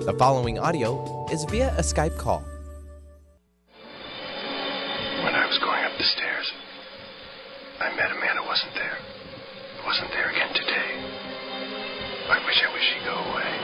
The following audio is via a Skype call. When I was going up the stairs, I met a man who wasn't there. He wasn't there again today. I wish he'd go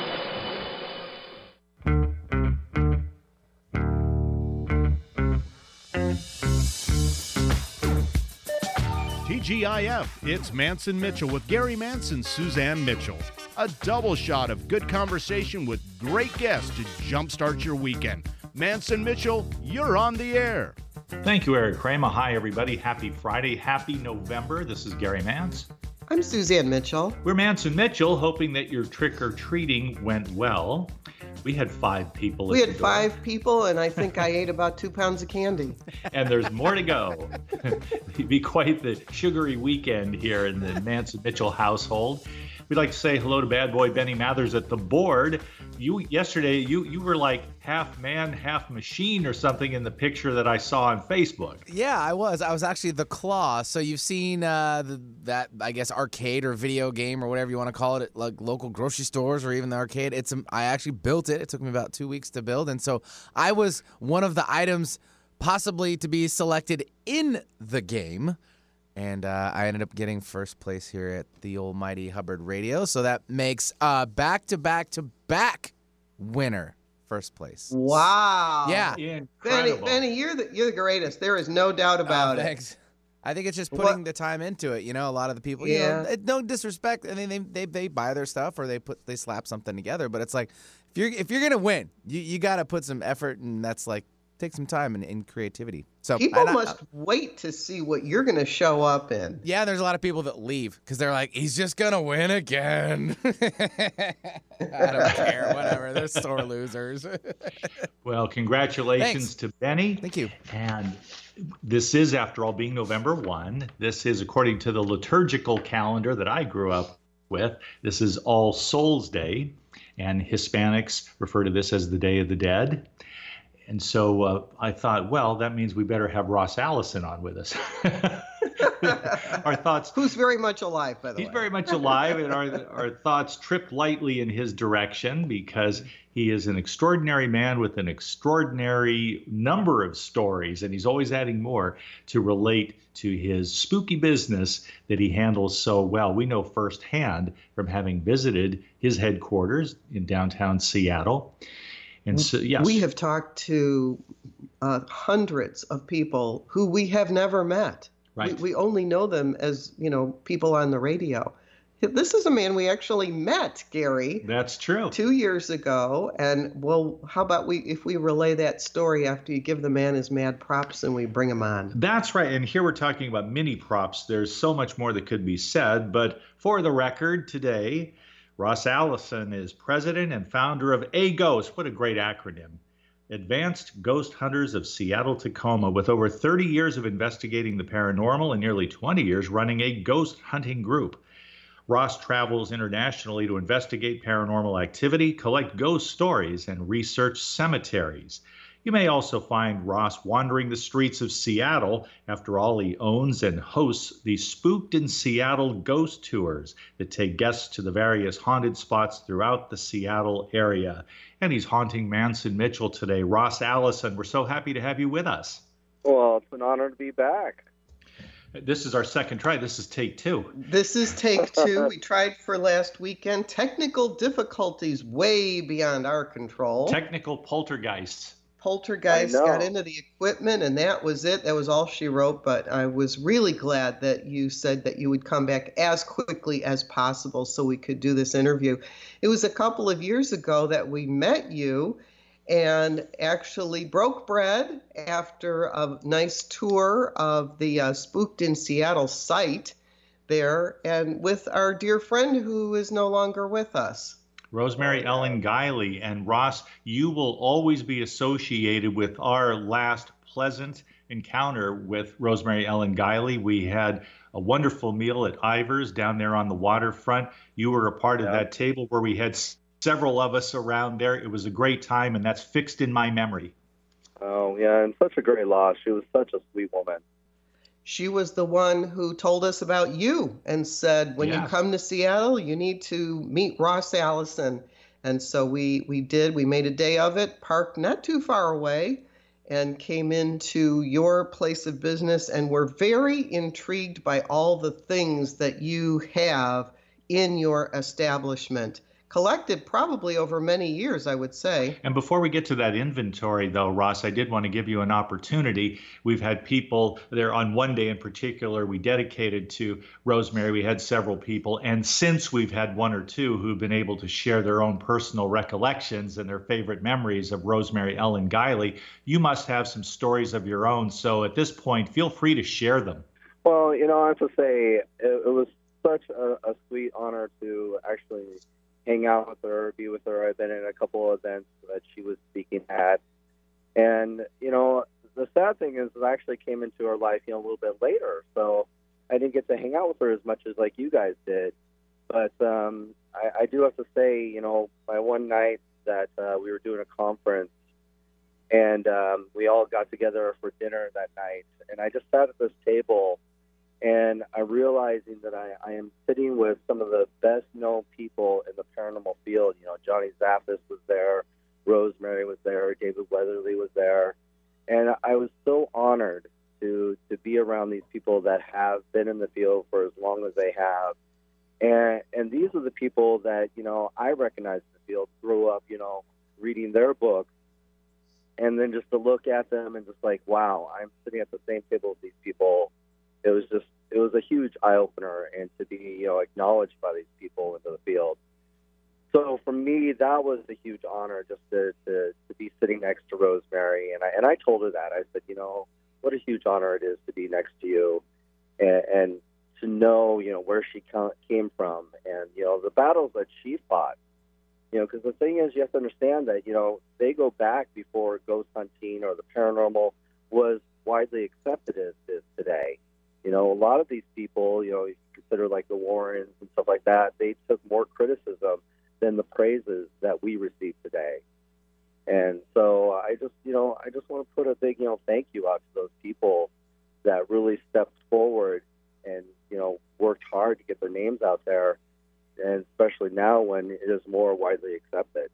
away. TGIF, it's Manson Mitchell with Gary Manson, Suzanne Mitchell. A double shot of good conversation with great guests to jumpstart your weekend. Manson Mitchell, you're on the air. Thank you, Eric Kramer. Hi, everybody. Happy Friday. Happy November. This is Gary Mance. I'm Suzanne Mitchell. We're Manson Mitchell, hoping that your trick-or-treating went well. We had 5 people. We had 5 people, and I think I ate about 2 pounds of candy. And there's more to go. It'd be quite the sugary weekend here in the Manson Mitchell household. We'd like to say hello to bad boy Benny Mathers at the board. Yesterday, you were like half man, half machine or something in the picture that I saw on Facebook. Yeah, I was. I was actually the Claw. So you've seen that, I guess, arcade or video game or whatever you want to call it at like local grocery stores or even the arcade. I actually built it. It took me about 2 weeks to build. And so I was one of the items possibly to be selected in the game. And I ended up getting first place here at the almighty Hubbard Radio. So that makes back-to-back-to-back winner first place. Wow. Yeah. Incredible. Benny, you're the greatest. There is no doubt about it. Thanks. I think it's just putting the time into it. You know, a lot of the people, no disrespect. I mean, they buy their stuff or they slap something together. But it's like, if you're going to win, you got to put some effort, and that's like, take some time and creativity. So people must wait to see what you're going to show up in. Yeah, there's a lot of people that leave because they're like, he's just going to win again. I don't care. Whatever. They're sore losers. Well, congratulations to Benny. Thank you. And this is, after all, being November 1. This is, according to the liturgical calendar that I grew up with, this is All Souls Day. And Hispanics refer to this as the Day of the Dead. And so I thought, well, that means we better have Ross Allison on with us. Our thoughts. Who's very much alive, by the way. He's very much alive, and our thoughts trip lightly in his direction because he is an extraordinary man with an extraordinary number of stories, and he's always adding more to relate to his spooky business that he handles so well. We know firsthand from having visited his headquarters in downtown Seattle. And so, yes. We have talked to hundreds of people who we have never met. Right. We only know them as, people on the radio. This is a man we actually met, Gary. That's true. 2 years ago. And, well, how about if we relay that story after you give the man his mad props and we bring him on? That's right. And here we're talking about mini props. There's so much more that could be said. But for the record today, Ross Allison is president and founder of AGHOST. What a great acronym. Advanced Ghost Hunters of Seattle-Tacoma, with over 30 years of investigating the paranormal and nearly 20 years running a ghost hunting group. Ross travels internationally to investigate paranormal activity, collect ghost stories, and research cemeteries. You may also find Ross wandering the streets of Seattle. After all, he owns and hosts the Spooked in Seattle Ghost Tours that take guests to the various haunted spots throughout the Seattle area. And he's haunting Manson Mitchell today. Ross Allison, we're so happy to have you with us. Well, it's an honor to be back. This is our second try. This is take 2. This is take 2. We tried for last weekend. Technical difficulties way beyond our control. Technical poltergeists. Poltergeist got into the equipment, and that was it. That was all she wrote. But I was really glad that you said that you would come back as quickly as possible so we could do this interview. It was a couple of years ago that we met you and actually broke bread after a nice tour of the Spooked in Seattle site there, and with our dear friend who is no longer with us. Rosemary Ellen Guiley. And Ross, you will always be associated with our last pleasant encounter with Rosemary Ellen Guiley. We had a wonderful meal at Ivers down there on the waterfront. You were a part of that table where we had several of us around there. It was a great time, and that's fixed in my memory. Oh, yeah, and such a great loss. She was such a sweet woman. She was the one who told us about you and said, when you come to Seattle, you need to meet Ross Allison. And so we made a day of it, parked not too far away, and came into your place of business, and were very intrigued by all the things that you have in your establishment, collected probably over many years, I would say. And before we get to that inventory, though, Ross, I did want to give you an opportunity. We've had people there on one day in particular we dedicated to Rosemary. We had several people. And since we've had one or two who've been able to share their own personal recollections and their favorite memories of Rosemary Ellen Guiley, you must have some stories of your own. So at this point, feel free to share them. Well, I have to say, it was such a sweet honor to actually hang out with her, be with her. I've been in a couple of events that she was speaking at. And, the sad thing is I actually came into her life, a little bit later. So I didn't get to hang out with her as much as like you guys did. But I do have to say, by one night that we were doing a conference and we all got together for dinner that night. And I just sat at this table and I'm realizing that I am sitting with some of the best-known people in the paranormal field. Johnny Zaffis was there, Rosemary was there, David Weatherly was there. And I was so honored to be around these people that have been in the field for as long as they have. And these are the people that, I recognize in the field, grew up, reading their books. And then just to look at them and just like, wow, I'm sitting at the same table as these people. It was a huge eye-opener, and to be, acknowledged by these people into the field. So for me, that was a huge honor just to be sitting next to Rosemary. And I told her that. I said, what a huge honor it is to be next to you and to know, where she came from and, the battles that she fought. Because the thing is, you have to understand that, they go back before ghost hunting or the paranormal was widely accepted as is today. A lot of these people, you consider like the Warrens and stuff like that, they took more criticism than the praises that we receive today. And so I just want to put a big, thank you out to those people that really stepped forward and, worked hard to get their names out there, and especially now when it is more widely accepted.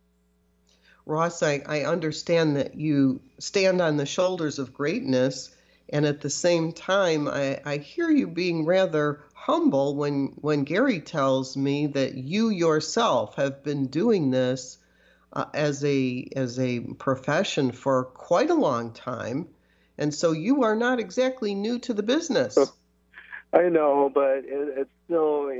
Ross, I understand that you stand on the shoulders of greatness, and at the same time, I hear you being rather humble when Gary tells me that you yourself have been doing this as a profession for quite a long time, and so you are not exactly new to the business. I know, but it's still,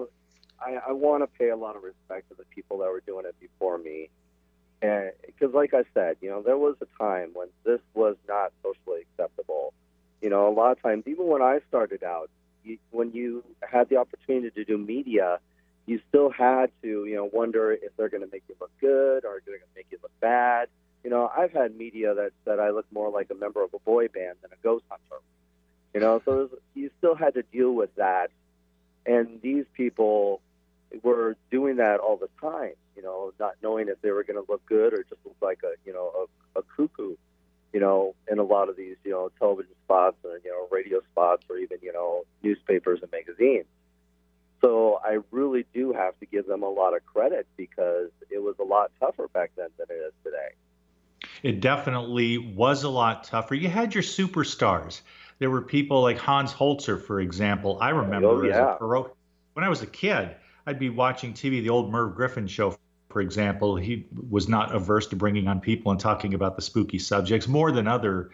I want to pay a lot of respect to the people that were doing it before me. And because like I said, there was a time when this was not socially acceptable. A lot of times, even when I started out, when you had the opportunity to do media, you still had to, wonder if they're going to make you look good or they're going to make you look bad. I've had media that said I look more like a member of a boy band than a ghost hunter. So you still had to deal with that. And these people were doing that all the time, not knowing if they were going to look good or just look like a cuckoo, in a lot of these, television spots or, radio spots or even, newspapers and magazines. So I really do have to give them a lot of credit because it was a lot tougher back then than it is today. It definitely was a lot tougher. You had your superstars. There were people like Hans Holzer, for example. I remember when I was a kid, I'd be watching TV, the old Merv Griffin show, for example. He was not averse to bringing on people and talking about the spooky subjects more than other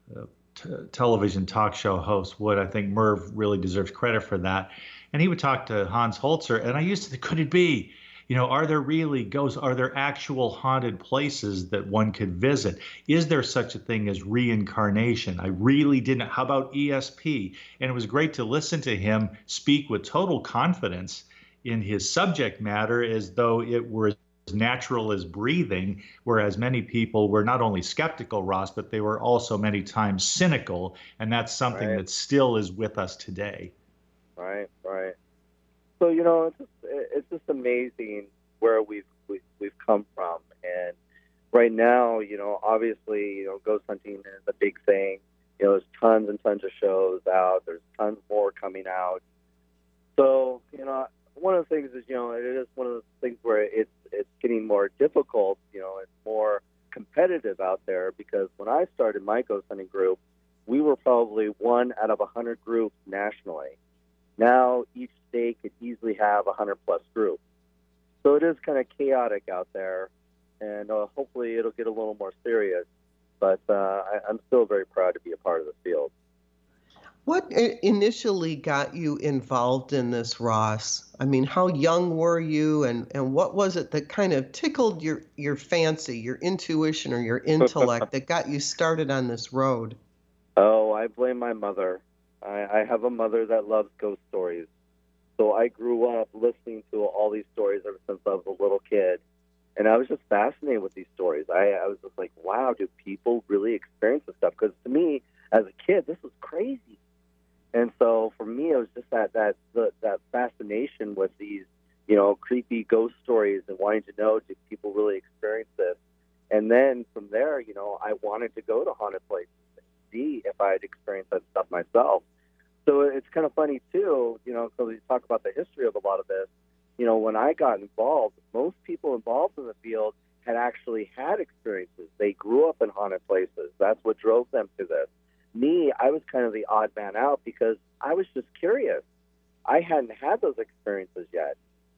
television talk show hosts would. I think Merv really deserves credit for that. And he would talk to Hans Holzer, and I used to think, could it be? Are there really ghosts? Are there actual haunted places that one could visit? Is there such a thing as reincarnation? I really didn't. How about ESP? And it was great to listen to him speak with total confidence in his subject matter as though it were as natural as breathing, whereas many people were not only skeptical, Ross, but they were also many times cynical, and that's something that still is with us today. Right. So, it's just amazing where we've come from. And right now, obviously, ghost hunting is a big thing. There's tons and tons of shows out. There's tons more coming out. So, one of the things is, it is one of the things where it's getting more difficult. It's more competitive out there, because when I started my ghost hunting group, we were probably 1 out of 100 groups nationally. Now each state could easily have 100 plus groups. So it is kind of chaotic out there, and hopefully it'll get a little more serious. But I'm still very proud to be a part of the field. What initially got you involved in this, Ross? I mean, how young were you, and what was it that kind of tickled your fancy, your intuition, or your intellect that got you started on this road? Oh, I blame my mother. I have a mother that loves ghost stories. So I grew up listening to all these stories ever since I was a little kid. And I was just fascinated with these stories. I was just like, wow, do people really experience this stuff? Because to me, as a kid, this was crazy. And so for me, it was just that fascination with these, creepy ghost stories and wanting to know, do people really experience this? And then from there, I wanted to go to haunted places and see if I had experienced that stuff myself. So it's kind of funny, too, because we talk about the history of a lot of this. When I got involved, most people involved in the field had actually had experiences. They grew up in haunted places. That's what drove them to this. Me, I was kind of the odd man out because I was just curious. I hadn't had those experiences yet.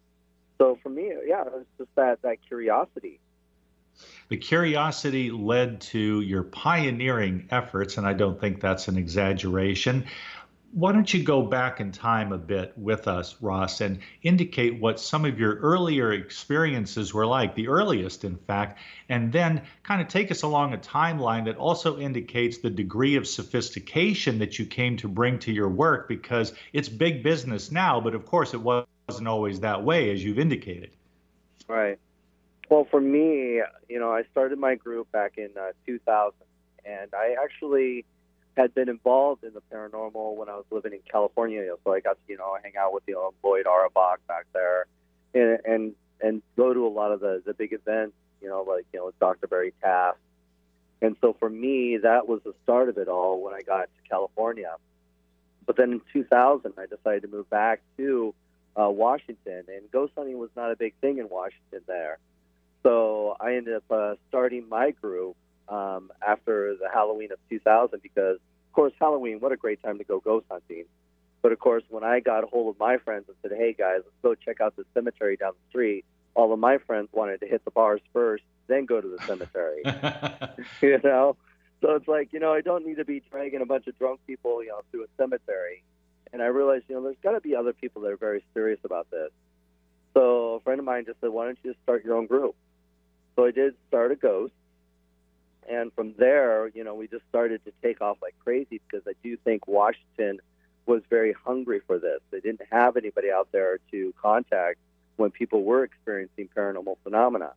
So for me, yeah, it was just that curiosity. The curiosity led to your pioneering efforts, and I don't think that's an exaggeration. Why don't you go back in time a bit with us, Ross, and indicate what some of your earlier experiences were like, the earliest, in fact, and then kind of take us along a timeline that also indicates the degree of sophistication that you came to bring to your work, because it's big business now, but of course it wasn't always that way, as you've indicated. Right. Well, for me, I started my group back in 2000, and I actually had been involved in the paranormal when I was living in California. So I got to, hang out with Lloyd Auerbach back there, and go to a lot of the big events, with Dr. Barry Taft. And so for me, that was the start of it all when I got to California. But then in 2000, I decided to move back to Washington, and ghost hunting was not a big thing in Washington there. So I ended up starting my group after the Halloween of 2000, because, of course, Halloween, what a great time to go ghost hunting. But, of course, when I got a hold of my friends and said, hey, guys, let's go check out the cemetery down the street, all of my friends wanted to hit the bars first, then go to the cemetery. So it's like, I don't need to be dragging a bunch of drunk people, through a cemetery. And I realized, there's got to be other people that are very serious about this. So a friend of mine just said, why don't you just start your own group? So I did start a ghost. And from there, we just started to take off like crazy, because I do think Washington was very hungry for this. They didn't have anybody out there to contact when people were experiencing paranormal phenomena.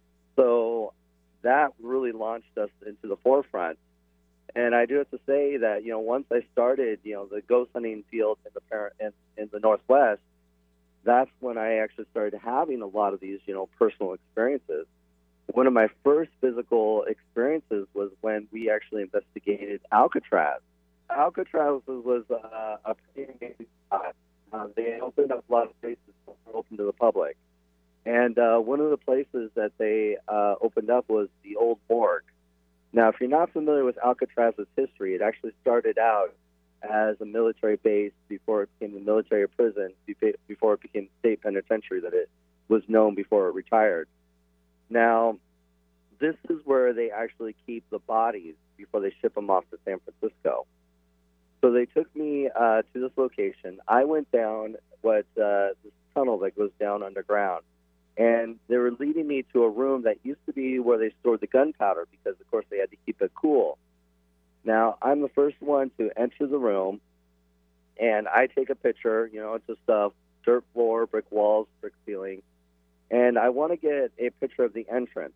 So that really launched us into the forefront. And I do have to say that, once I started, the ghost hunting field in the Northwest, that's when I actually started having a lot of these, personal experiences. One of my first physical experiences was when we actually investigated Alcatraz. Alcatraz was a pretty amazing spot. They opened up a lot of places that were open to the public. And one of the places that they opened up was the old morgue. Now, if you're not familiar with Alcatraz's history, it actually started out as a military base before it became a military prison, before it became state penitentiary that it was known before it retired. Now, this is where they actually keep the bodies before they ship them off to San Francisco. So they took me to this location. I went down this tunnel that goes down underground, and they were leading me to a room that used to be where they stored the gunpowder, because, of course, they had to keep it cool. Now, I'm the first one to enter the room, and I take a picture. It's just dirt floor, brick walls, brick ceiling. And I want to get a picture of the entrance.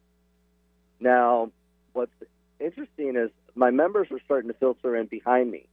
Now, what's interesting is my members were starting to filter in behind me.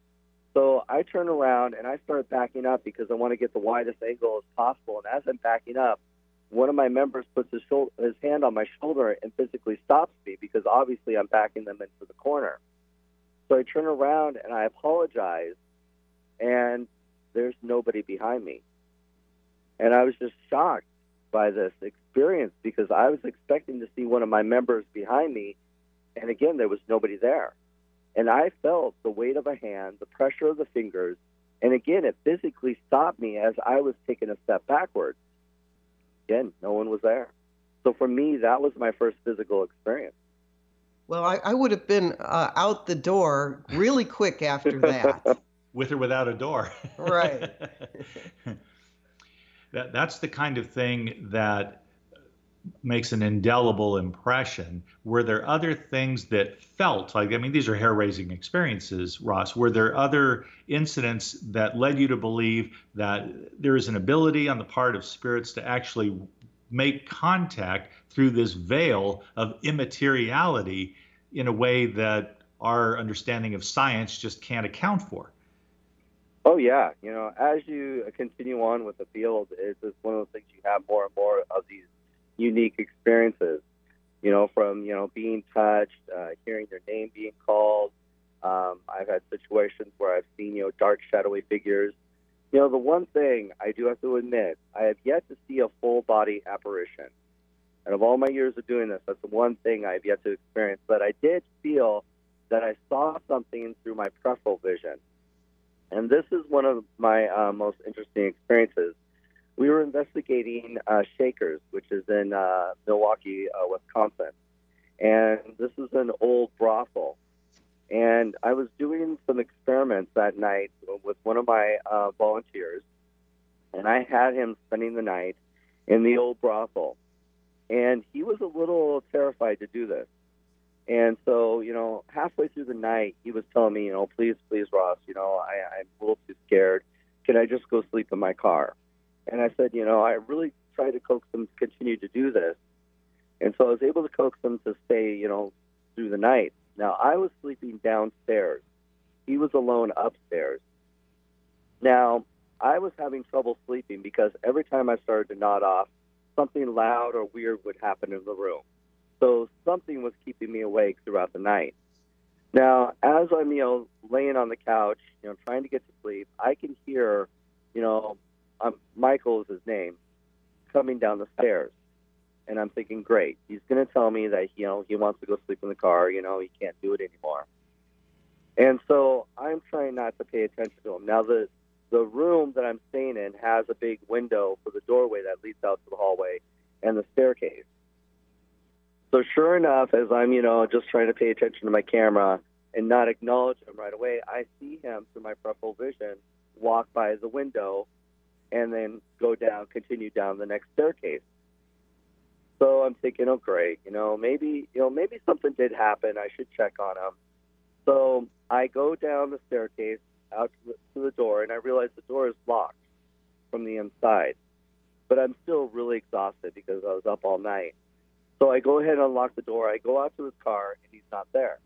So I turn around and I start backing up, because I want to get the widest angle as possible. And as I'm backing up, one of my members puts his hand on my shoulder and physically stops me, because obviously I'm backing them into the corner. So I turn around and I apologize, and there's nobody behind me. And I was just shocked by this experience because I was expecting to see one of my members behind me, and again, there was nobody there. And I felt the weight of a hand, the pressure of the fingers, and again, it physically stopped me as I was taking a step backwards. Again, no one was there. So for me, that was my first physical experience. Well, I would have been out the door really quick after that. With or without a door. Right. That's the kind of thing that makes an indelible impression. Were there other things that felt like, I mean, these are hair-raising experiences, Ross. Were there other incidents that led you to believe that there is an ability on the part of spirits to actually make contact through this veil of immateriality in a way that our understanding of science just can't account for? Oh, yeah. You know, as you continue on with the field, it's just one of those things you have more and more of these unique experiences, you know, from, you know, being touched, hearing their name being called. I've had situations where I've seen, you know, dark, shadowy figures. You know, the one thing I do have to admit, I have yet to see a full body apparition. And of all my years of doing this, that's the one thing I've yet to experience. But I did feel that I saw something through my peripheral vision. And this is one of my most interesting experiences. We were investigating Shakers, which is in Milwaukee, Wisconsin. And this is an old brothel. And I was doing some experiments that night with one of my volunteers. And I had him spending the night in the old brothel. And he was a little terrified to do this. And so, you know, halfway through the night, he was telling me, you know, please, Ross, you know, I'm a little too scared. Can I just go sleep in my car? And I said, you know, I really tried to coax him to continue to do this. And so I was able to coax him to stay, you know, through the night. Now, I was sleeping downstairs. He was alone upstairs. Now, I was having trouble sleeping because every time I started to nod off, something loud or weird would happen in the room. So something was keeping me awake throughout the night. Now, as I'm, you know, laying on the couch, you know, trying to get to sleep, I can hear, you know, Michael is his name, coming down the stairs. And I'm thinking, great, he's going to tell me that, you know, he wants to go sleep in the car, you know, he can't do it anymore. And so I'm trying not to pay attention to him. Now, the room that I'm staying in has a big window for the doorway that leads out to the hallway and the staircase. So sure enough, as I'm, you know, just trying to pay attention to my camera and not acknowledge him right away, I see him through my peripheral vision walk by the window and then go down, continue down the next staircase. So I'm thinking, oh, great, maybe something did happen. I should check on him. So I go down the staircase out to the door, and I realize the door is locked from the inside. But I'm still really exhausted because I was up all night. So I go ahead and unlock the door. I go out to his car, and he's not there.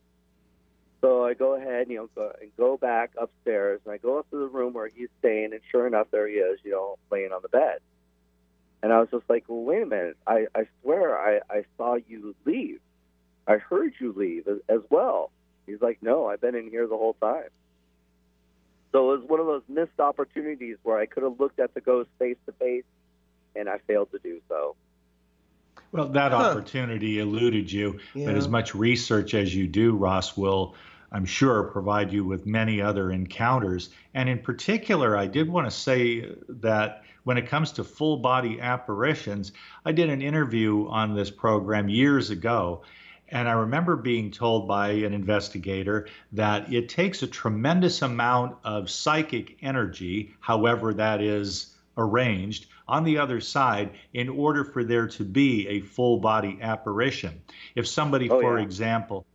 So I go ahead, go back upstairs, and I go up to the room where he's staying, and sure enough, there he is, laying on the bed. And I was just like, well, wait a minute. I swear I saw you leave. I heard you leave as well. He's like, no, I've been in here the whole time. So it was one of those missed opportunities where I could have looked at the ghost face to face, and I failed to do so. Well, that opportunity eluded you, but as much research as you do, Ross, will, I'm sure, provide you with many other encounters. And in particular, I did want to say that when it comes to full body apparitions, I did an interview on this program years ago, and I remember being told by an investigator that it takes a tremendous amount of psychic energy, however that is arranged, on the other side in order for there to be a full body apparition. If somebody, for example,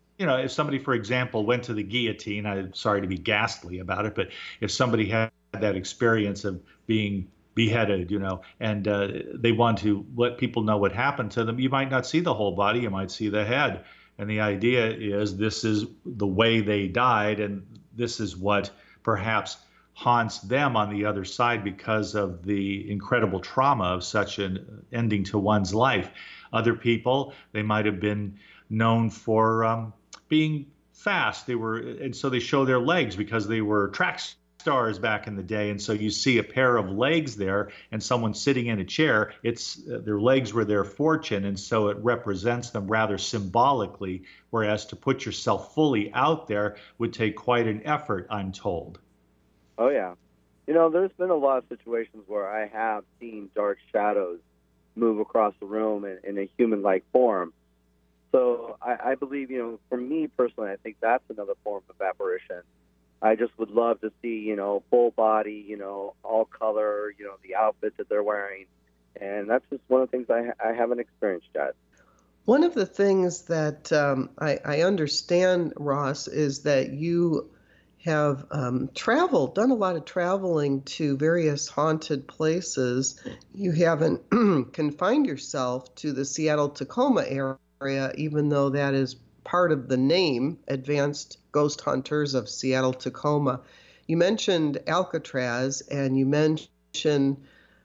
went to the guillotine, I'm sorry to be ghastly about it, but if somebody had that experience of being beheaded, and they want to let people know what happened to them, you might not see the whole body, you might see the head. And the idea is this is the way they died, and this is what perhaps haunts them on the other side because of the incredible trauma of such an ending to one's life. Other people, they might have been known for being fast. And so they show their legs because they were track stars back in the day, and so you see a pair of legs there and someone sitting in a chair. It's their legs were their fortune, and so it represents them rather symbolically, whereas to put yourself fully out there would take quite an effort, I'm told. Oh yeah, you know, there's been a lot of situations where I have seen dark shadows move across the room in a human-like form. So I believe, you know, for me personally, I think that's another form of apparition. I just would love to see, you know, full body, you know, all color, you know, the outfits that they're wearing. And that's just one of the things I haven't experienced yet. One of the things that I understand, Ross, is that you have traveled, done a lot of traveling to various haunted places. You haven't confined yourself to the Seattle-Tacoma area, even though that is part of the name, Advanced Ghost Hunters of Seattle-Tacoma. You mentioned Alcatraz and you mentioned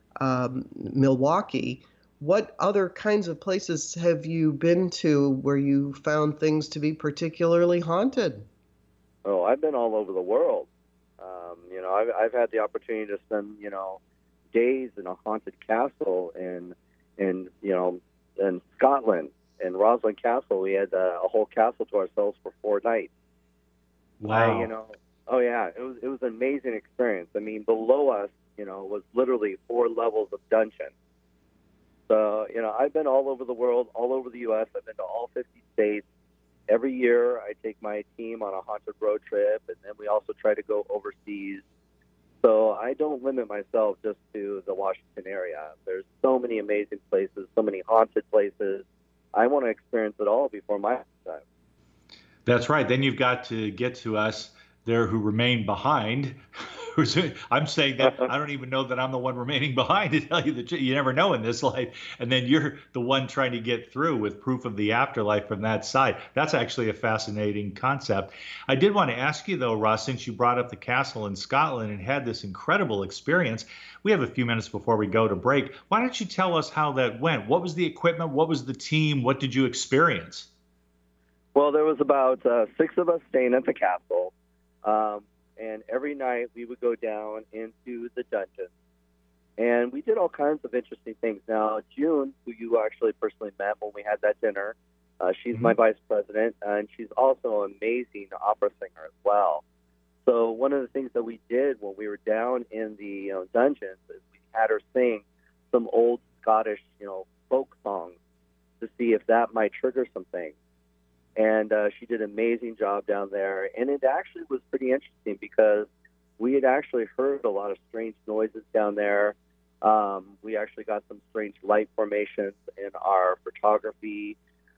Milwaukee. What other kinds of places have you been to where you found things to be particularly haunted? Oh, I've been all over the world. You know, I've had the opportunity to spend, you know, days in a haunted castle in you know, in Scotland. In Roslin Castle, we had a whole castle to ourselves for 4 nights. Wow. You know, oh yeah, it was an amazing experience. I mean, below us, you know, was literally 4 levels of dungeon. So, you know, I've been all over the world, all over the U.S. I've been to all 50 states. Every year, I take my team on a haunted road trip, and then we also try to go overseas. So I don't limit myself just to the Washington area. There's so many amazing places, so many haunted places. I want to experience it all before my time. That's right. Then you've got to get to us there who remain behind. I'm saying that I don't even know that I'm the one remaining behind, to tell you the truth. You never know in this life. And then you're the one trying to get through with proof of the afterlife from that side. That's actually a fascinating concept. I did want to ask you, though, Ross, since you brought up the castle in Scotland and had this incredible experience, we have a few minutes before we go to break. Why don't you tell us how that went? What was the equipment? What was the team? What did you experience? Well, there was about 6 of us staying at the castle. And every night we would go down into the dungeons. And we did all kinds of interesting things. Now, June, who you actually personally met when we had that dinner, she's my vice president, and she's also an amazing opera singer as well. So one of the things that we did when we were down in the dungeons is we had her sing some old Scottish, folk songs to see if that might trigger some things. And she did an amazing job down there. And it actually was pretty interesting because we had actually heard a lot of strange noises down there. We actually got some strange light formations in our photography.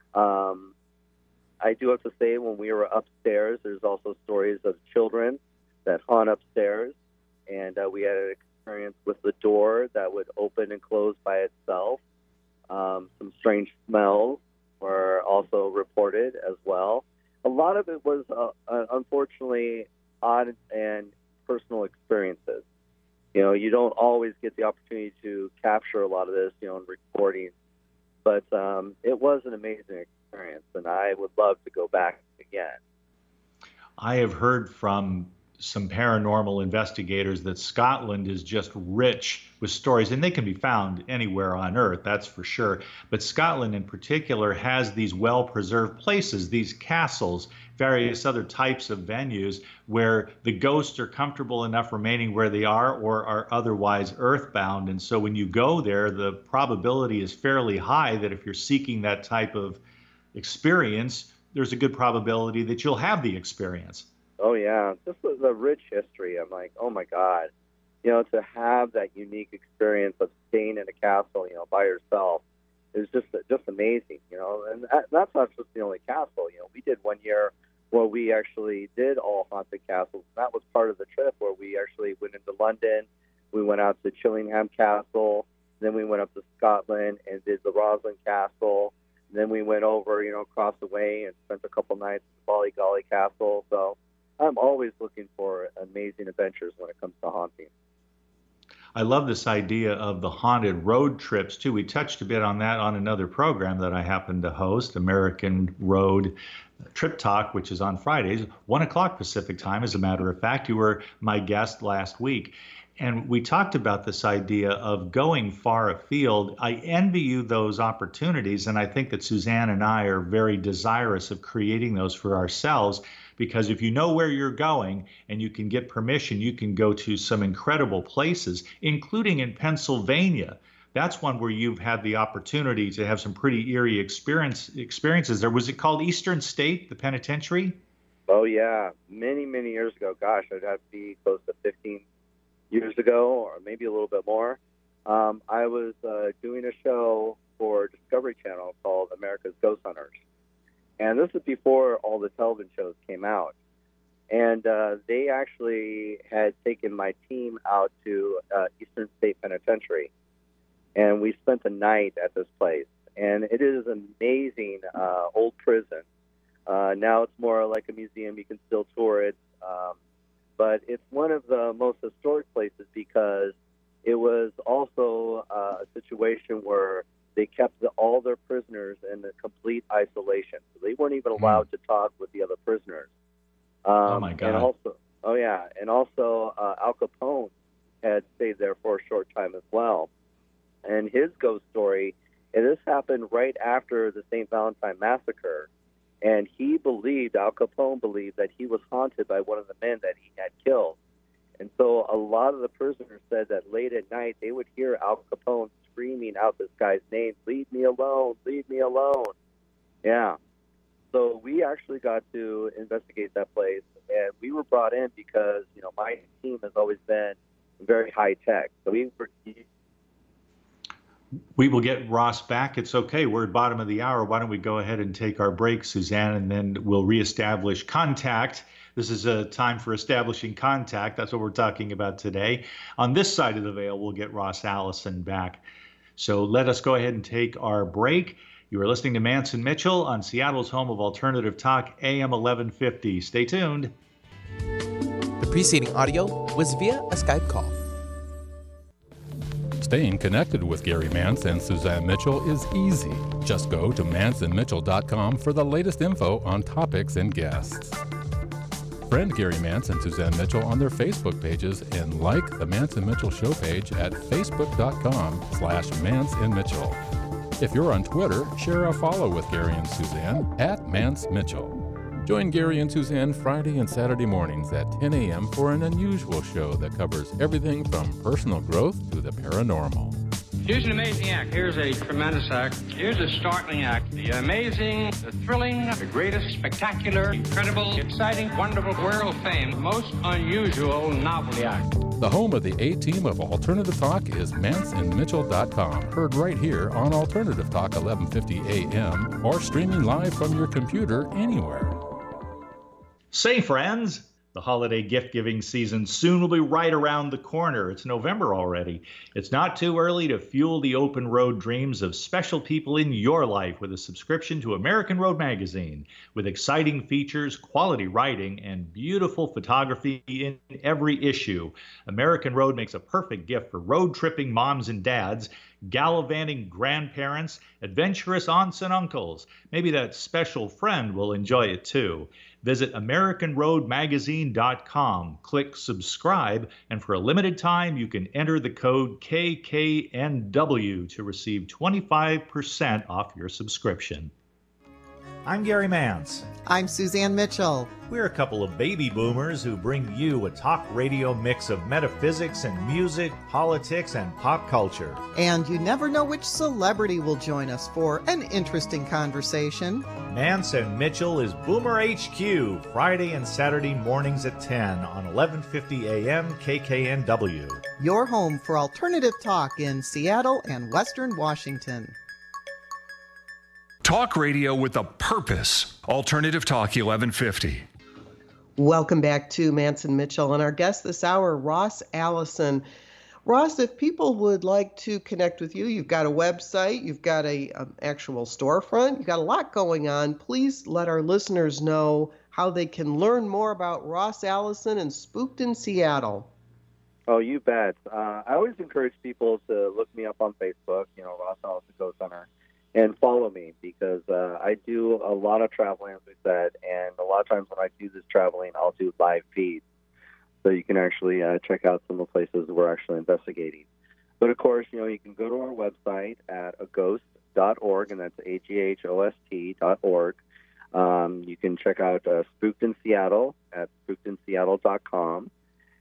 I do have to say, when we were upstairs, there's also stories of children that haunt upstairs. And we had an experience with the door that would open and close by itself. Some strange smells were also reported as well. A lot of it was, unfortunately, odd and personal experiences. You don't always get the opportunity to capture a lot of this, in recordings. But it was an amazing experience, and I would love to go back again. I have heard from some paranormal investigators that Scotland is just rich with stories, and they can be found anywhere on Earth, that's for sure. But Scotland in particular has these well-preserved places, these castles, various other types of venues where the ghosts are comfortable enough remaining where they are or are otherwise earthbound. And so when you go there, the probability is fairly high that if you're seeking that type of experience, there's a good probability that you'll have the experience. Oh, yeah. This was a rich history. I'm like, oh, my God. To have that unique experience of staying in a castle, by yourself is just amazing, And that's not just the only castle. We did one year where we actually did all haunted castles. That was part of the trip where we actually went into London. We went out to Chillingham Castle. Then we went up to Scotland and did the Roslin Castle. And then we went over, across the way and spent a couple nights at Ballygolly Castle. So I'm always looking for amazing adventures when it comes to haunting. I love this idea of the haunted road trips too. We touched a bit on that on another program that I happen to host, American Road Trip Talk, which is on Fridays, 1 o'clock Pacific time. As a matter of fact, you were my guest last week. And we talked about this idea of going far afield. I envy you those opportunities, and I think that Suzanne and I are very desirous of creating those for ourselves, because if you know where you're going and you can get permission, you can go to some incredible places, including in Pennsylvania. That's one where you've had the opportunity to have some pretty eerie experiences there. Was it called Eastern State, the penitentiary? Oh, yeah. Many, many years ago. Gosh, I'd have to be close to 15 years ago, or maybe a little bit more. I was doing a show for Discovery Channel called America's Ghost Hunters. And this is before all the television shows came out. And they actually had taken my team out to Eastern State Penitentiary. And we spent the night at this place. And it is an amazing old prison. Now it's more like a museum. You can still tour it. But it's one of the most historic places because it was also a situation where they kept all their prisoners in a complete isolation. So they weren't even allowed to talk with the other prisoners. Oh, my God. And also Al Capone had stayed there for a short time as well. And his ghost story, and this happened right after the St. Valentine Massacre. And Al Capone believed that he was haunted by one of the men that he had killed. And so a lot of the prisoners said that late at night they would hear Al Capone screaming out this guy's name, "Leave me alone, leave me alone." Yeah. So we actually got to investigate that place, and we were brought in because, my team has always been very high tech. So we will get Ross back. It's okay. We're at bottom of the hour. Why don't we go ahead and take our break, Suzanne, and then we'll reestablish contact. This is a time for establishing contact. That's what we're talking about today. On this side of the veil, we'll get Ross Allison back. So let us go ahead and take our break. You are listening to Mance & Mitchell on Seattle's home of alternative talk, AM 1150. Stay tuned. The preceding audio was via a Skype call. Staying connected with Gary Mance and Suzanne Mitchell is easy. Just go to manceandmitchell.com for the latest info on topics and guests. Friend Gary Mance and Suzanne Mitchell on their Facebook pages and like the Mance and Mitchell show page at facebook.com/Mance and Mitchell. If you're on Twitter, share a follow with Gary and Suzanne at Mance Mitchell. Join Gary and Suzanne Friday and Saturday mornings at 10 a.m. for an unusual show that covers everything from personal growth to the paranormal. Here's an amazing act. Here's a tremendous act. Here's a startling act. The amazing, the thrilling, the greatest, spectacular, incredible, exciting, wonderful, world famed, most unusual novelty act. The home of the A-team of Alternative Talk is manceandmitchell.com. Heard right here on Alternative Talk 1150 AM or streaming live from your computer anywhere. Say, friends, the holiday gift-giving season soon will be right around the corner. It's November already. It's not too early to fuel the open road dreams of special people in your life with a subscription to American Road Magazine. With exciting features, quality writing, and beautiful photography in every issue, American Road makes a perfect gift for road-tripping moms and dads, gallivanting grandparents, adventurous aunts and uncles. Maybe that special friend will enjoy it too. Visit AmericanRoadMagazine.com, click subscribe, and for a limited time, you can enter the code KKNW to receive 25% off your subscription. I'm Gary Mance. I'm Suzanne Mitchell. We're a couple of baby boomers who bring you a talk radio mix of metaphysics and music, politics, and pop culture. And you never know which celebrity will join us for an interesting conversation. Mance and Mitchell is Boomer HQ, Friday and Saturday mornings at 10 on 1150 AM KKNW. Your home for alternative talk in Seattle and Western Washington. Talk radio with a purpose. Alternative Talk 1150. Welcome back to Mance & Mitchell. And our guest this hour, Ross Allison. Ross, if people would like to connect with you, you've got a website, you've got a actual storefront, you've got a lot going on. Please let our listeners know how they can learn more about Ross Allison and Spooked in Seattle. Oh, you bet. I always encourage people to look me up on Facebook, Ross Allison Ghost Hunter, and follow me because I do a lot of traveling, as we said, and a lot of times when I do this traveling, I'll do live feeds. So you can actually check out some of the places we're actually investigating. But, of course, you can go to our website at aghost.org, and that's aghost.org. You can check out Spooked in Seattle at spookedinseattle.com.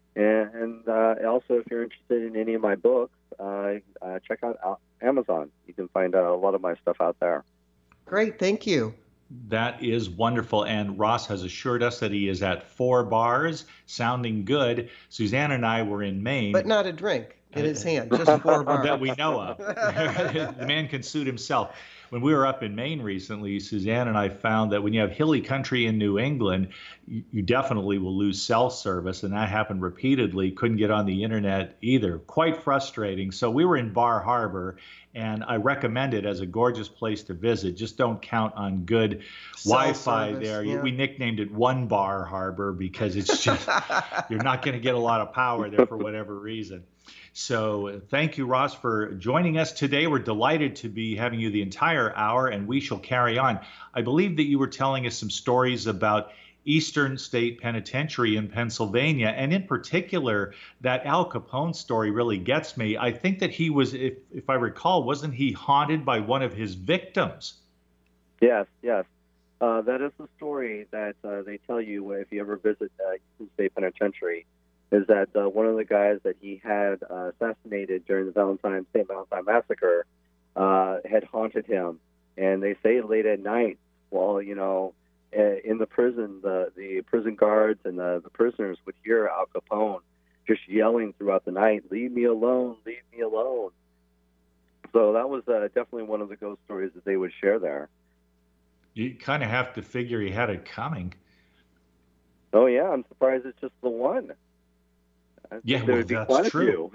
And also, if you're interested in any of my books, check out Amazon. You can find a lot of my stuff out there. Great, thank you. That is wonderful. And Ross has assured us that he is at 4 bars, sounding good. Suzanne and I were in Maine. But not a drink in his hand, just 4 bars. That we know of. The man can suit himself. When we were up in Maine recently, Suzanne and I found that when you have hilly country in New England, you definitely will lose cell service, and that happened repeatedly. Couldn't get on the internet either. Quite frustrating. So we were in Bar Harbor, and I recommend it as a gorgeous place to visit. Just don't count on good Wi-Fi there. Yeah. We nicknamed it One Bar Harbor because it's just you're not going to get a lot of power there for whatever reason. So thank you, Ross, for joining us today. We're delighted to be having you the entire hour, and we shall carry on. I believe that you were telling us some stories about Eastern State Penitentiary in Pennsylvania, and in particular, that Al Capone story really gets me. I think that he was, if I recall, wasn't he haunted by one of his victims? Yes. That is the story that they tell you if you ever visit Eastern State Penitentiary. Is that one of the guys that he had assassinated during the St. Valentine Massacre had haunted him. And they say late at night, while, in the prison, the prison guards and the prisoners would hear Al Capone just yelling throughout the night, "Leave me alone, leave me alone." So that was definitely one of the ghost stories that they would share there. You kind of have to figure he had it coming. Oh, yeah. I'm surprised it's just the one. Yeah, well, that's true.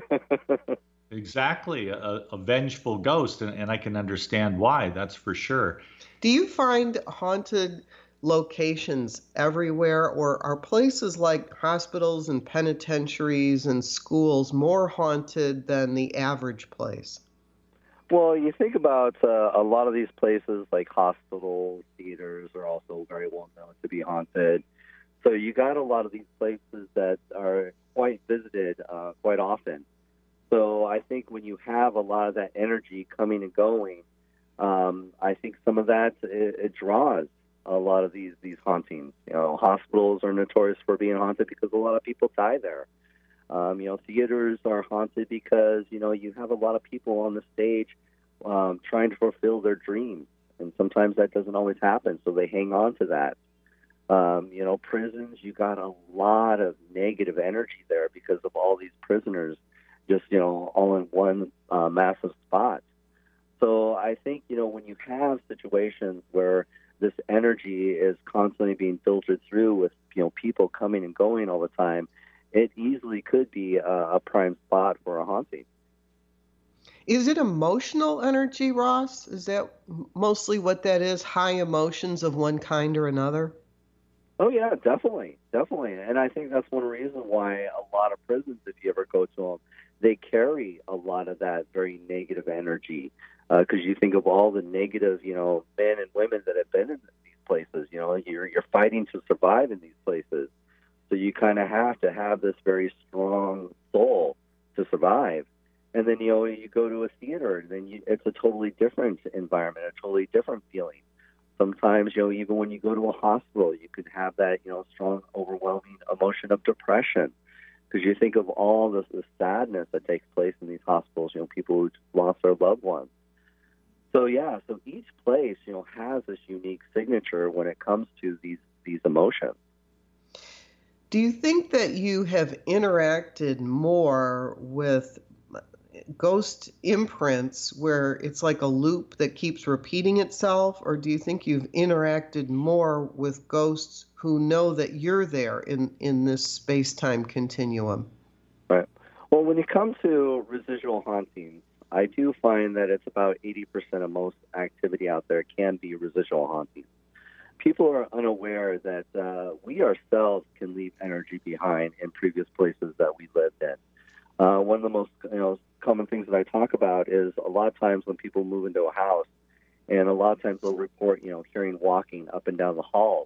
Exactly. A vengeful ghost, and I can understand why. That's for sure. Do you find haunted locations everywhere, or are places like hospitals and penitentiaries and schools more haunted than the average place? Well, you think about a lot of these places like hospitals, theaters are also very well known to be haunted. So you got a lot of these places that are quite visited quite often. So I think when you have a lot of that energy coming and going, I think some of that it draws a lot of these hauntings. Hospitals are notorious for being haunted because a lot of people die there. Theaters are haunted because you have a lot of people on the stage trying to fulfill their dreams, and sometimes that doesn't always happen. So they hang on to that. Prisons, you got a lot of negative energy there because of all these prisoners just, all in one massive spot. So I think, when you have situations where this energy is constantly being filtered through with, people coming and going all the time, it easily could be a prime spot for a haunting. Is it emotional energy, Ross? Is that mostly what that is, high emotions of one kind or another? Oh, yeah, definitely. And I think that's one reason why a lot of prisons, if you ever go to them, they carry a lot of that very negative energy. Because you think of all the negative, men and women that have been in these places. You're fighting to survive in these places. So you kind of have to have this very strong soul to survive. And then, you go to a theater, and then it's a totally different environment, a totally different feeling. Sometimes, even when you go to a hospital, you could have that, strong, overwhelming emotion of depression. Because you think of all the sadness that takes place in these hospitals, people who lost their loved ones. So, yeah, so each place, has this unique signature when it comes to these emotions. Do you think that you have interacted more with ghost imprints where it's like a loop that keeps repeating itself, or do you think you've interacted more with ghosts who know that you're there in this space-time continuum? Right. Well, when it comes to residual hauntings, I do find that it's about 80% of most activity out there can be residual hauntings. people are unaware that we ourselves can leave energy behind in previous places that we lived in. One of the most common things that I talk about is a lot of times when people move into a house, and a lot of times they'll report, hearing walking up and down the halls.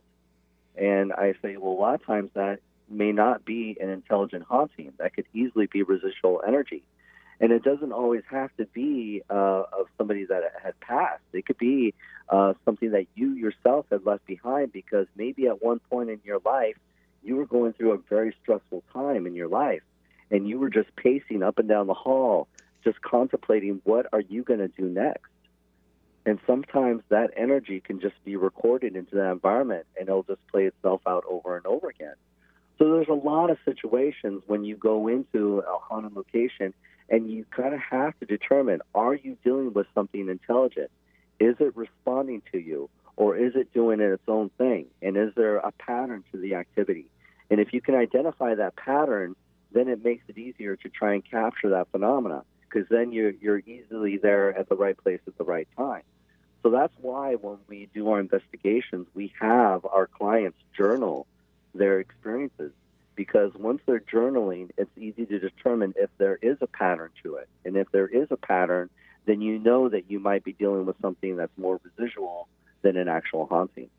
And I say, well, a lot of times that may not be an intelligent haunting. That could easily be residual energy. And it doesn't always have to be of somebody that had passed. It could be something that you yourself had left behind because maybe at one point in your life, you were going through a very stressful time in your life, and you were just pacing up and down the hall, just contemplating what are you going to do next. And sometimes that energy can just be recorded into that environment, and it'll just play itself out over and over again. So there's a lot of situations when you go into a haunted location, and you kind of have to determine, are you dealing with something intelligent? Is it responding to you, or is it doing its own thing? And is there a pattern to the activity? And if you can identify that pattern, then it makes it easier to try and capture that phenomena, because then you're easily there at the right place at the right time. So that's why when we do our investigations, we have our clients journal their experiences, because once they're journaling, it's easy to determine if there is a pattern to it. And if there is a pattern, then you know that you might be dealing with something that's more residual than an actual haunting.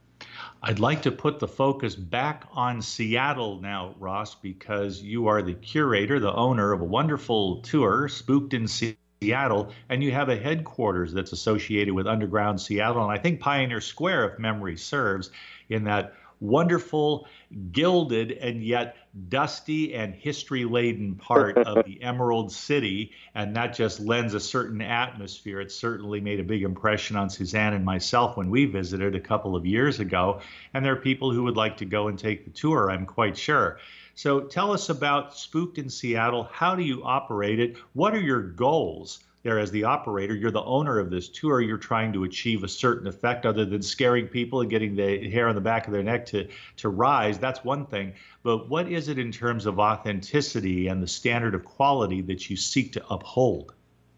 I'd like to put the focus back on Seattle now, Ross, because you are the curator, the owner of a wonderful tour, Spooked in Seattle, and you have a headquarters that's associated with Underground Seattle, and I think Pioneer Square, if memory serves, in that wonderful, gilded, and yet dusty and history-laden part of the Emerald City, and that just lends a certain atmosphere. It certainly made a big impression on Suzanne and myself when we visited a couple of years ago, and there are people who would like to go and take the tour, I'm quite sure. So tell us about Spooked in Seattle. How do you operate it? What are your goals there as the operator? You're the owner of this tour. You're trying to achieve a certain effect other than scaring people and getting the hair on the back of their neck to rise. That's one thing. But what is it in terms of authenticity and the standard of quality that you seek to uphold?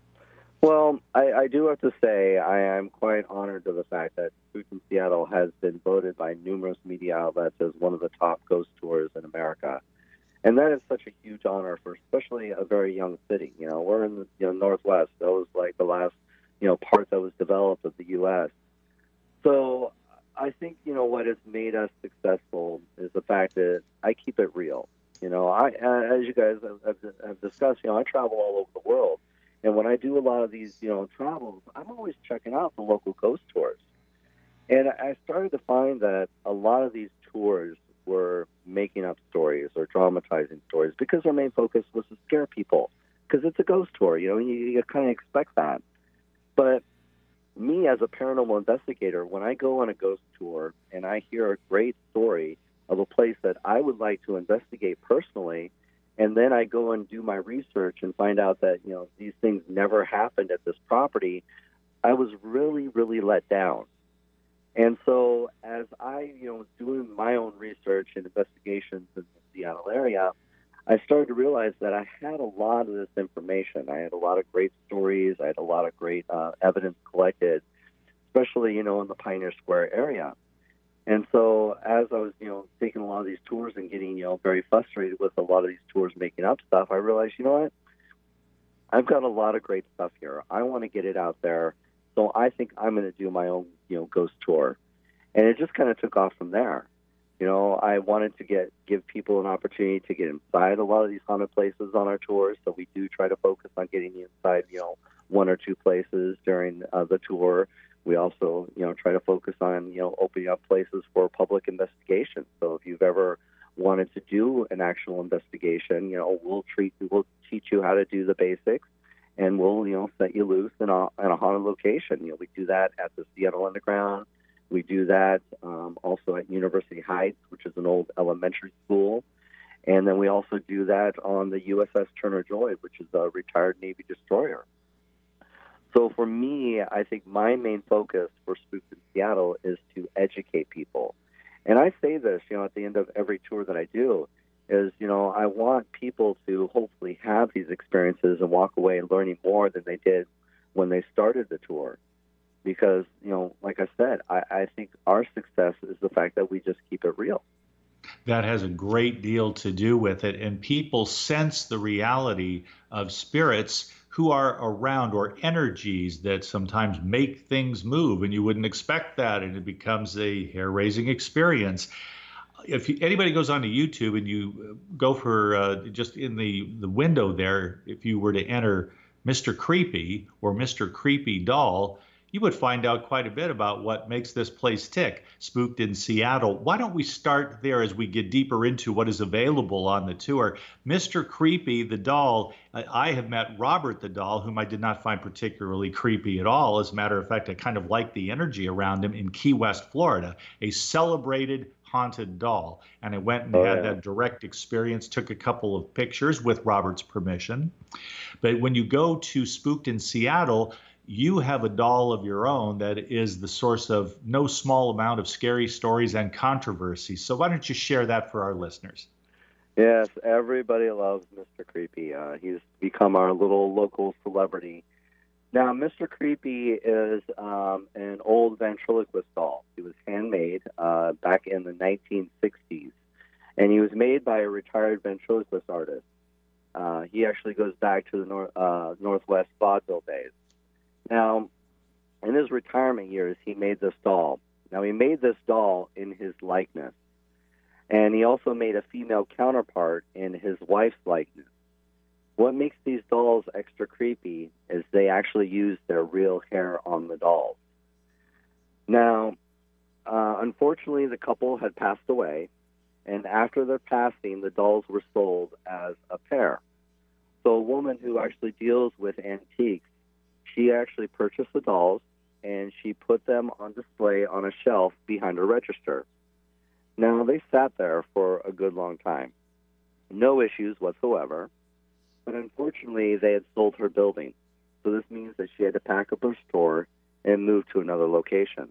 Well, I do have to say I am quite honored to the fact that Spooked in Seattle has been voted by numerous media outlets as one of the top ghost tours in America. And that is such a huge honor for especially a very young city. We're in the Northwest. That was like the last, part that was developed of the U.S. So I think, what has made us successful is the fact that I keep it real. As you guys have discussed, I travel all over the world. And when I do a lot of these, travels, I'm always checking out the local ghost tours. And I started to find that a lot of these tours were making up stories or dramatizing stories because their main focus was to scare people because it's a ghost tour, you kind of expect that. But me as a paranormal investigator, when I go on a ghost tour and I hear a great story of a place that I would like to investigate personally, and then I go and do my research and find out that, these things never happened at this property, I was really, really let down. And so as I, was doing my own research and investigations in the Seattle area, I started to realize that I had a lot of this information. I had a lot of great stories. I had a lot of great evidence collected, especially, in the Pioneer Square area. And so as I was, taking a lot of these tours and getting, very frustrated with a lot of these tours making up stuff, I realized, what? I've got a lot of great stuff here. I want to get it out there. So I think I'm going to do my own, ghost tour. And it just kind of took off from there. I wanted to give people an opportunity to get inside a lot of these haunted places on our tours. So we do try to focus on getting you inside, one or two places during the tour. We also, try to focus on, opening up places for public investigation. So if you've ever wanted to do an actual investigation, we'll teach you how to do the basics, and we'll, set you loose in a haunted location. We do that at the Seattle Underground. We do that also at University Heights, which is an old elementary school. And then we also do that on the USS Turner Joy, which is a retired Navy destroyer. So for me, I think my main focus for Spooked in Seattle is to educate people. And I say this, at the end of every tour that I do, is, I want people to hopefully have these experiences and walk away learning more than they did when they started the tour. because, like I said, I think our success is the fact that we just keep it real. That has a great deal to do with it. And people sense the reality of spirits who are around, or energies that sometimes make things move, and you wouldn't expect that, and it becomes a hair-raising experience. If anybody goes onto YouTube and you go for just in the window there, if you were to enter Mr. Creepy or Mr. Creepy Doll, you would find out quite a bit about what makes this place tick. Spooked in Seattle. Why don't we start there as we get deeper into what is available on the tour? Mr. Creepy, the doll, I have met Robert the doll, whom I did not find particularly creepy at all. As a matter of fact, I kind of liked the energy around him in Key West, Florida, a celebrated haunted doll. And I went and had that direct experience, took a couple of pictures with Robert's permission. But when you go to Spooked in Seattle, you have a doll of your own that is the source of no small amount of scary stories and controversy. So why don't you share that for our listeners? Yes, everybody loves Mr. Creepy. He's become our little local celebrity. Now, Mr. Creepy is an old ventriloquist doll. He was handmade back in the 1960s, and he was made by a retired ventriloquist artist. He actually goes back to the Northwest vaudeville days. Now, in his retirement years, he made this doll. Now, he made this doll in his likeness, and he also made a female counterpart in his wife's likeness. What makes these dolls extra creepy is they actually use their real hair on the dolls. Now, unfortunately, the couple had passed away, and after their passing, the dolls were sold as a pair. So a woman who actually deals with antiques, she actually purchased the dolls, and she put them on display on a shelf behind a register. Now, they sat there for a good long time. No issues whatsoever. But unfortunately, they had sold her building. So this means that she had to pack up her store and move to another location.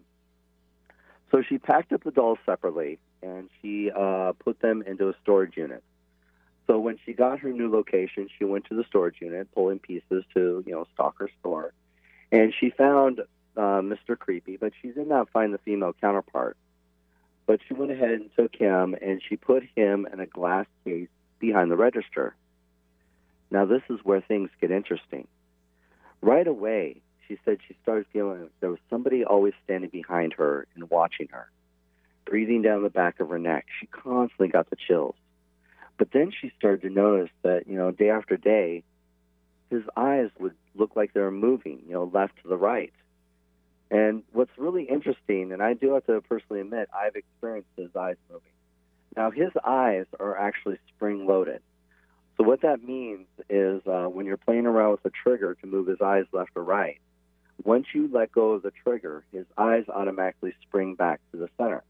So she packed up the dolls separately, and she put them into a storage unit. So when she got her new location, she went to the storage unit, pulling pieces to, stock her store. And she found Mr. Creepy, but she did not find the female counterpart. But she went ahead and took him, and she put him in a glass case behind the register. Now, this is where things get interesting. Right away, she said she started feeling there was somebody always standing behind her and watching her, breathing down the back of her neck. She constantly got the chills. But then she started to notice that, day after day, his eyes would look like they were moving, left to the right. And what's really interesting, and I do have to personally admit, I've experienced his eyes moving. Now, his eyes are actually spring-loaded. So what that means is when you're playing around with the trigger to move his eyes left or right, once you let go of the trigger, his eyes automatically spring back to the center.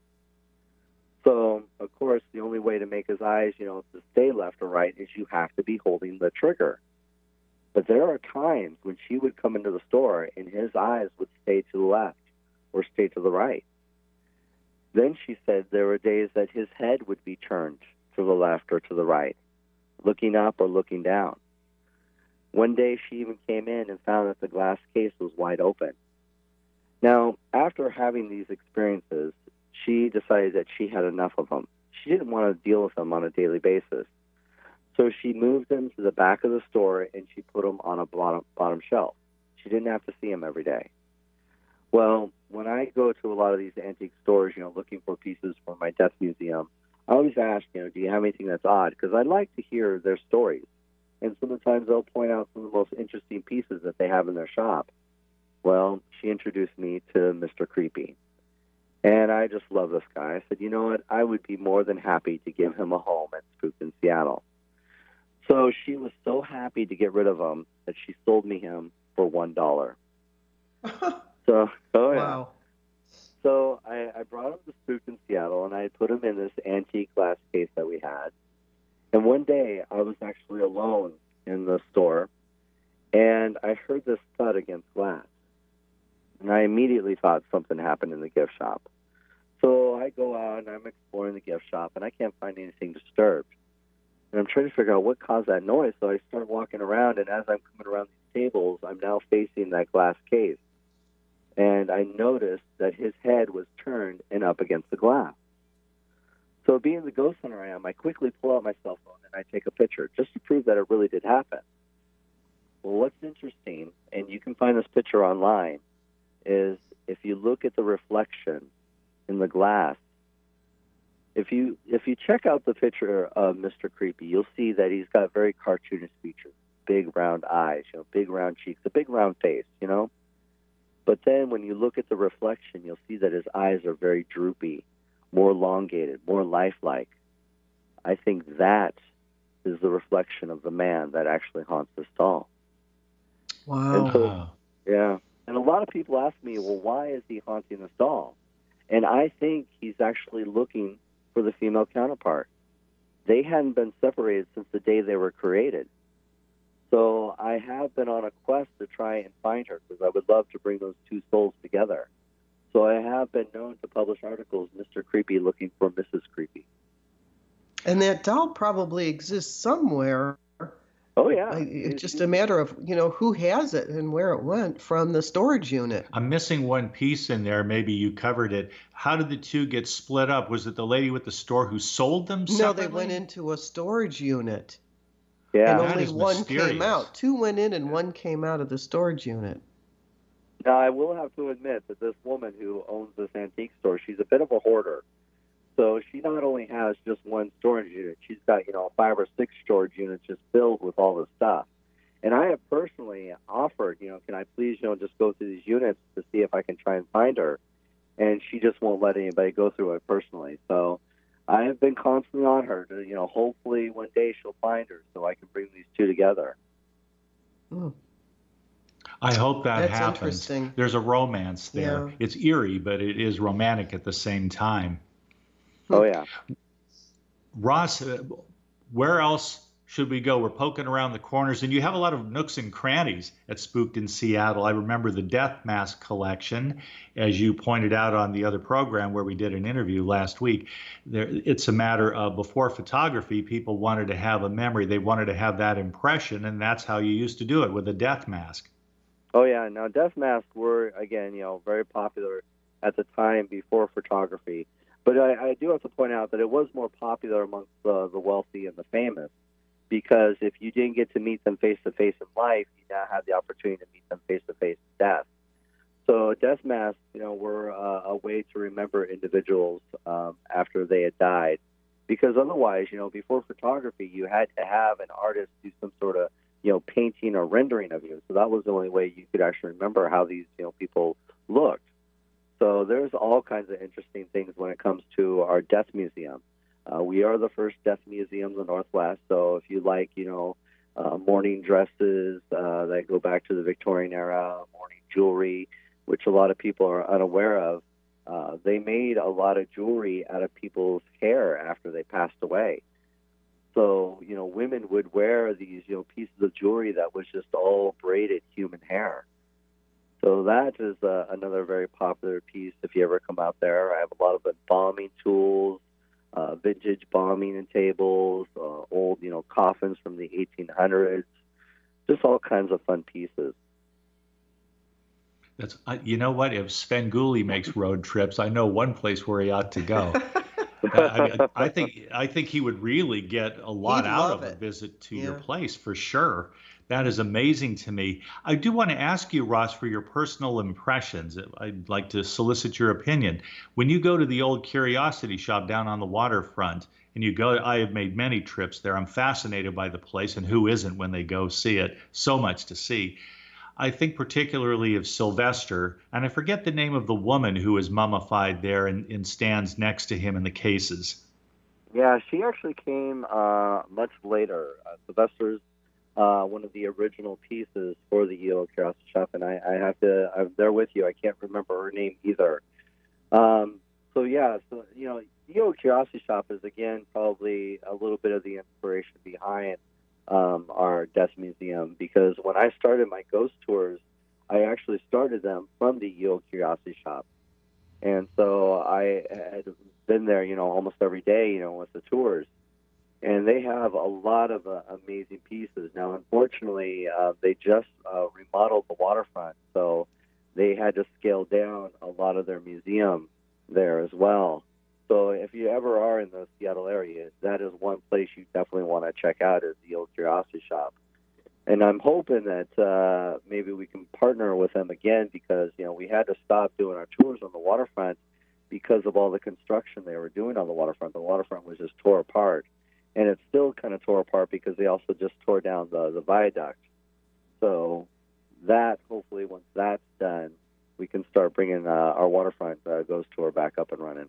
So, of course, the only way to make his eyes, to stay left or right is you have to be holding the trigger. But there are times when she would come into the store and his eyes would stay to the left or stay to the right. Then she said there were days that his head would be turned to the left or to the right, looking up or looking down. One day she even came in and found that the glass case was wide open. Now, after having these experiences, she decided that she had enough of them. She didn't want to deal with them on a daily basis. So she moved them to the back of the store and she put them on a bottom shelf. She didn't have to see them every day. Well, when I go to a lot of these antique stores, looking for pieces for my death museum, I always ask, do you have anything that's odd? Because I'd like to hear their stories. And sometimes they'll point out some of the most interesting pieces that they have in their shop. Well, she introduced me to Mr. Creepy. And I just love this guy. I said, you know what? I would be more than happy to give him a home at Spooked in Seattle. So she was so happy to get rid of him that she sold me him for $1. Wow. So I brought him to Spooked in Seattle, and I put him in this antique glass case that we had. And one day, I was actually alone in the store, and I heard this thud against glass. And I immediately thought something happened in the gift shop. So I go out, and I'm exploring the gift shop, and I can't find anything disturbed. And I'm trying to figure out what caused that noise, so I start walking around, and as I'm coming around these tables, I'm now facing that glass case. and I noticed that his head was turned and up against the glass. So being the ghost hunter I am, I quickly pull out my cell phone and I take a picture just to prove that it really did happen. Well, what's interesting, and you can find this picture online, is if you look at the reflection in the glass, if you check out the picture of Mr. Creepy, you'll see that he's got very cartoonish features, big round eyes, big round cheeks, a big round face, But then when you look at the reflection, you'll see that his eyes are very droopy, more elongated, more lifelike. I think that is the reflection of the man that actually haunts this doll. Wow. And so, yeah. And a lot of people ask me, well, why is he haunting this doll? And I think he's actually looking for the female counterpart. They hadn't been separated since the day they were created. So I have been on a quest to try and find her because I would love to bring those two souls together. So I have been known to publish articles, Mr. Creepy looking for Mrs. Creepy. And that doll probably exists somewhere. Oh, yeah. It's just a matter of, who has it and where it went from the storage unit. I'm missing one piece in there. Maybe you covered it. How did the two get split up? Was it the lady with the store who sold them separately? No, they went into a storage unit. Yeah. And only one came out. Two went in and one came out of the storage unit. Now, I will have to admit that this woman who owns this antique store, she's a bit of a hoarder. So she not only has just one storage unit, she's got, 5 or 6 storage units just filled with all this stuff. And I have personally offered, can I please, just go through these units to see if I can try and find her. And she just won't let anybody go through it personally. So I have been constantly on her to, hopefully one day she'll find her so I can bring these two together. Mm. I hope that That's happens. Interesting. There's a romance there. Yeah. It's eerie, but it is romantic at the same time. Oh, yeah. Ross, where else should we go? We're poking around the corners, and you have a lot of nooks and crannies at Spooked in Seattle. I remember the Death Mask collection, as you pointed out on the other program where we did an interview last week. It's a matter of before photography, people wanted to have a memory. They wanted to have that impression, and that's how you used to do it with a death mask. Oh, yeah. Now, death masks were, again, very popular at the time before photography. But I do have to point out that it was more popular amongst the wealthy and the famous, because if you didn't get to meet them face-to-face in life, you now have the opportunity to meet them face-to-face in death. So death masks, were a way to remember individuals after they had died, because otherwise, before photography, you had to have an artist do some sort of, painting or rendering of you. So that was the only way you could actually remember how these, people looked. So there's all kinds of interesting things when it comes to our death museum. We are the first death museum in the Northwest. So if you like, mourning dresses that go back to the Victorian era, mourning jewelry, which a lot of people are unaware of, they made a lot of jewelry out of people's hair after they passed away. So, women would wear these, pieces of jewelry that was just all braided human hair. So that is another very popular piece if you ever come out there. I have a lot of embalming tools, vintage bombing tables, old, coffins from the 1800s, just all kinds of fun pieces. That's you know what? If Svengoolie makes road trips, I know one place where he ought to go. I think he would really get a lot out of a visit to your place for sure. That is amazing to me. I do want to ask you, Ross, for your personal impressions. I'd like to solicit your opinion. When you go to the old Curiosity Shop down on the waterfront, and you go, I have made many trips there. I'm fascinated by the place, and who isn't when they go see it? So much to see. I think particularly of Sylvester, and I forget the name of the woman who is mummified there and stands next to him in the cases. Yeah, she actually came much later. Sylvester's one of the original pieces for the EO Curiosity Shop, and I'm there with you. I can't remember her name either. EO Curiosity Shop is, again, probably a little bit of the inspiration behind our Death Museum, because when I started my ghost tours, I actually started them from the EO Curiosity Shop. And so I had been there, almost every day, with the tours. And they have a lot of amazing pieces. Now, unfortunately, they just remodeled the waterfront. So they had to scale down a lot of their museum there as well. So if you ever are in the Seattle area, that is one place you definitely want to check out, is the Old Curiosity Shop. And I'm hoping that maybe we can partner with them again, because, you know, we had to stop doing our tours on the waterfront because of all the construction they were doing on the waterfront. The waterfront was just tore apart. And it's still kind of tore apart because they also just tore down the viaduct. So that, hopefully, once that's done, we can start bringing our waterfront ghost tour back up and running.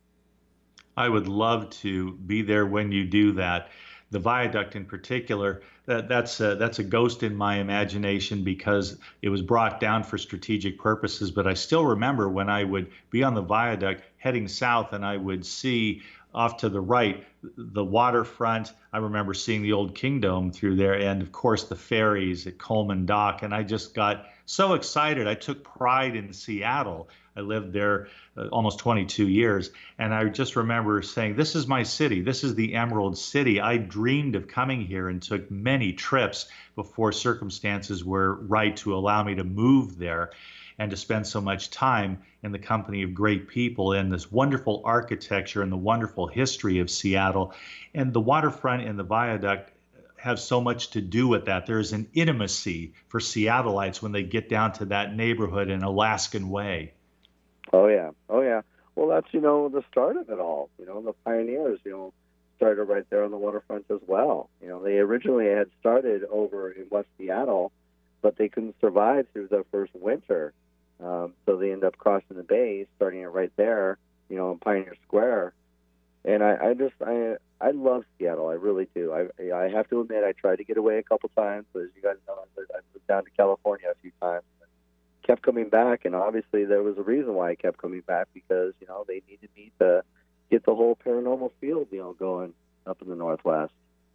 I would love to be there when you do that. The viaduct in particular, that's a ghost in my imagination because it was brought down for strategic purposes. But I still remember when I would be on the viaduct heading south and I would see off to the right the waterfront. I remember seeing the old Kingdom through there, and of course the ferries at Coleman Dock. And I just got so excited. I took pride in Seattle. I lived there almost 22 years, and I just remember saying, this is my city. This is the Emerald City. I dreamed of coming here and took many trips before circumstances were right to allow me to move there and to spend so much time in the company of great people and this wonderful architecture and the wonderful history of Seattle. And the waterfront and the viaduct have so much to do with that. There's an intimacy for Seattleites when they get down to that neighborhood in Alaskan Way. Oh, yeah. Oh, yeah. Well, that's, you know, the start of it all. You know, the pioneers, you know, started right there on the waterfront as well. You know, they originally had started over in West Seattle, but they couldn't survive through the first winter. So they ended up crossing the bay, starting it right there, you know, in Pioneer Square. And I love Seattle. I really do. I have to admit, I tried to get away a couple times, but as you guys know, I moved down to California a few times. Kept coming back, and obviously there was a reason why I kept coming back, because, you know, they needed me to get the whole paranormal field, you know, going up in the Northwest.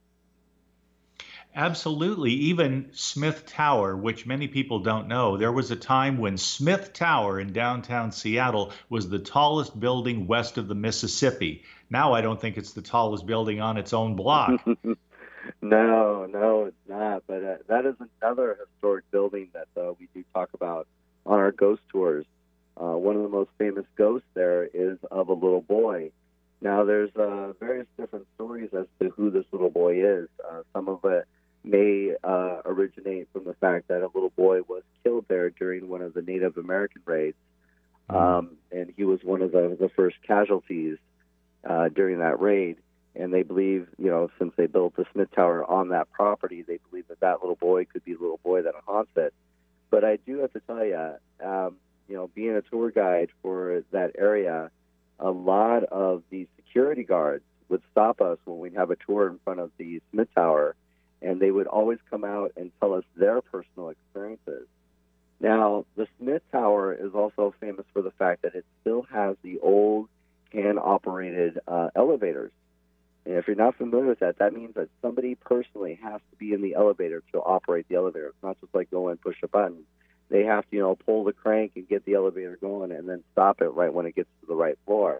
Absolutely. Even Smith Tower, which many people don't know, there was a time when Smith Tower in downtown Seattle was the tallest building west of the Mississippi. Now I don't think it's the tallest building on its own block. No, it's not. But that is another historic building that we do talk about on our ghost tours. One of the most famous ghosts there is of a little boy. Now, there's various different stories as to who this little boy is. Some of it may originate from the fact that a little boy was killed there during one of the Native American raids. And he was one of the first casualties during that raid. And they believe, you know, since they built the Smith Tower on that property, they believe that little boy could be the little boy that haunts it. But I do have to tell you, you know, being a tour guide for that area, a lot of the security guards would stop us when we'd have a tour in front of the Smith Tower, and they would always come out and tell us their personal experiences. Now, the Smith Tower is also famous for the fact that it still has the old hand-operated elevators. And if you're not familiar with that, that means that somebody personally has to be in the elevator to operate the elevator. It's not just like go and push a button. They have to, you know, pull the crank and get the elevator going and then stop it right when it gets to the right floor.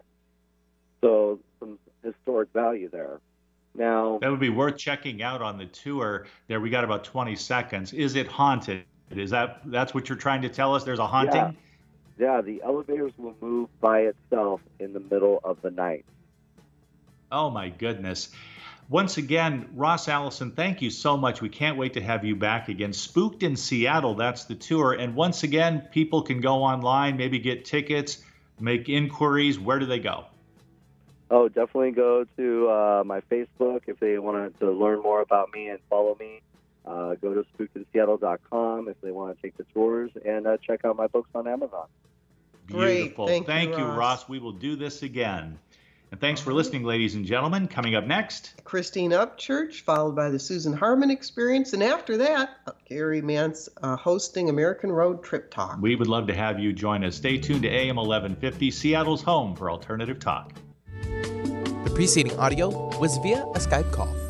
So some historic value there. Now, that would be worth checking out on the tour. There, we got about 20 seconds. Is it haunted? That's what you're trying to tell us? There's a haunting? Yeah, the elevators will move by itself in the middle of the night. Oh, my goodness. Once again, Ross Allison, thank you so much. We can't wait to have you back again. Spooked in Seattle, that's the tour. And once again, people can go online, maybe get tickets, make inquiries. Where do they go? Oh, definitely go to my Facebook if they want to learn more about me and follow me. Go to spookedinseattle.com if they want to take the tours, and check out my books on Amazon. Beautiful. Great. Thank you, Ross. We will do this again. And thanks for listening, ladies and gentlemen. Coming up next, Christine Upchurch, followed by the Susan Harmon Experience. And after that, Gary Mance hosting American Road Trip Talk. We would love to have you join us. Stay tuned to AM 1150, Seattle's home for alternative talk. The preceding audio was via a Skype call.